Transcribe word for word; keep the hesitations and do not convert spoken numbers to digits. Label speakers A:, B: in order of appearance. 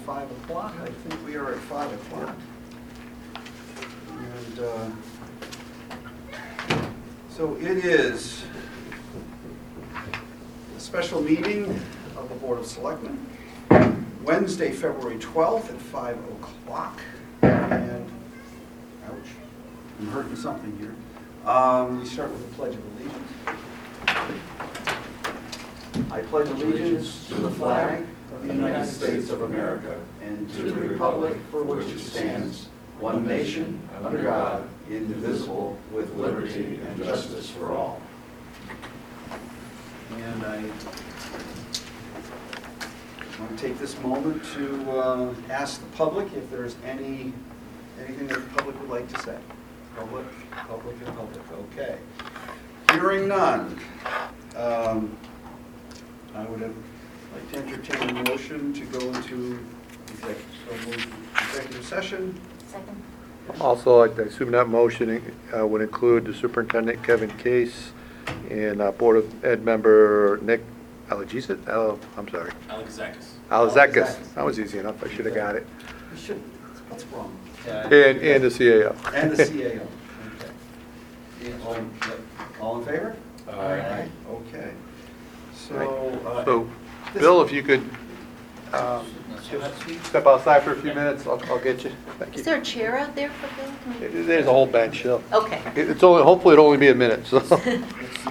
A: five o'clock. I think we are at five o'clock. And uh, so it is a special meeting of the Board of Selectmen, Wednesday, February twelfth at five o'clock. And, ouch, I'm hurting something here. Um, We start with the Pledge of Allegiance. I pledge allegiance to the flag of the United States of America and to the republic for which it stands, one nation, under God, indivisible, with liberty and justice for all. And I want to take this moment to uh, ask the public if there's any, anything that the public would like to say. Public, public, and public, okay. Hearing none. Um, I would have like to entertain a motion to go into executive, so moved, executive session.
B: Second.
C: Also, I assume that motion uh, would include the Superintendent Kevin Case and uh, Board of Ed member Nick Alagizis. Oh, I'm sorry.
D: Alexakis.
C: Alazekis. That was easy enough. I should have got it.
A: You should, what's wrong?
C: And, and the C A O.
A: And the C A O, okay. All, all in favor?
D: Aye.
A: Okay. So, uh,
C: So,
A: this-
C: Bill, if you could um, just step outside for a few minutes, I'll, I'll get you. Thank
B: Is
C: you.
B: there a chair out there for Bill? Can we-
C: There's a whole bench, so.
B: Okay.
C: It's only, hopefully it'll only be a minute, so.